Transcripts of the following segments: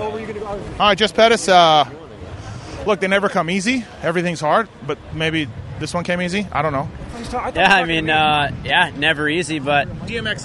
All right, Jess Pettis. Look, they never come easy. Everything's hard, but maybe this one came easy. I don't know. Never easy, but DMX.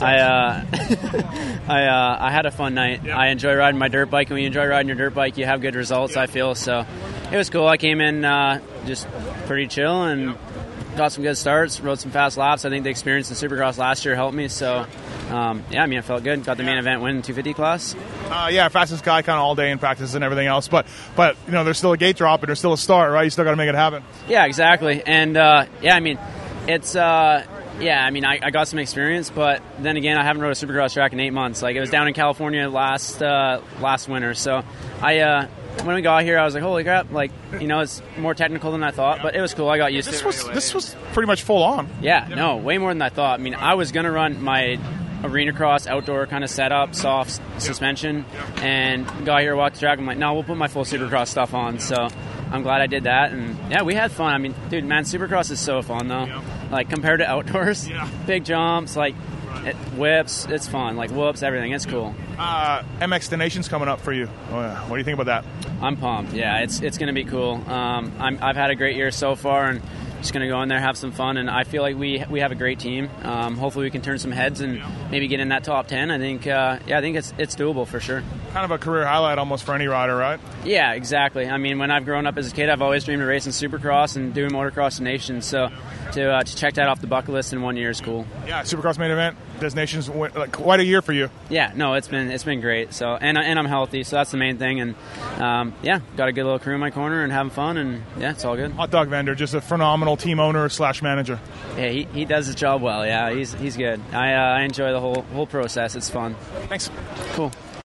I had a fun night. Yeah. I enjoy riding my dirt bike, and when you enjoy riding your dirt bike, you have good results, I feel. So it was cool. I came in just pretty chill and got some good starts, rode some fast laps. I think the experience in Supercross last year helped me. So, it felt good. Got the main event win in 250 class. Fastest guy kind of all day in practice and everything else. But there's still a gate drop and there's still a start, right? You still got to make it happen. Yeah, exactly. And, it's I got some experience, but then again, I haven't rode a Supercross track in 8 months. Like, it was down in California last winter. So when we got here, I was like, holy crap, it's more technical than I thought, but it was cool. I got used to it. This was pretty much full on. Yeah, no, way more than I thought. I mean, I was going to run my arena cross outdoor kind of setup, soft suspension, and got here, walked the track. I'm like, no, we'll put my full Supercross stuff on. So I'm glad I did that, and yeah, we had fun. I mean, dude, man, Supercross is so fun though. Yeah. Like, compared to outdoors, big jumps, whips, it's fun. Like, whoops, everything, it's cool. MX The Nation's coming up for you. What do you think about that? I'm pumped. Yeah, it's going to be cool. I've had a great year so far, and just going to go in there, have some fun, and I feel like we have a great team. Hopefully we can turn some heads and maybe get in that top 10. I think it's doable for sure. Kind of a career highlight almost for any rider, right? Yeah, exactly. I mean, when I've grown up as a kid, I've always dreamed of racing Supercross and doing Motocross Nation. So to check that off the bucket list in 1 year is cool. Yeah, Supercross main event, Nations, quite a year for you. Yeah, no, it's been great. So and I'm healthy, so that's the main thing. And got a good little crew in my corner and having fun, and yeah, it's all good. Hot dog vendor, just a phenomenal team owner / manager. Yeah, he does his job well. Yeah, he's good. I enjoy the whole process. It's fun. Thanks. Cool.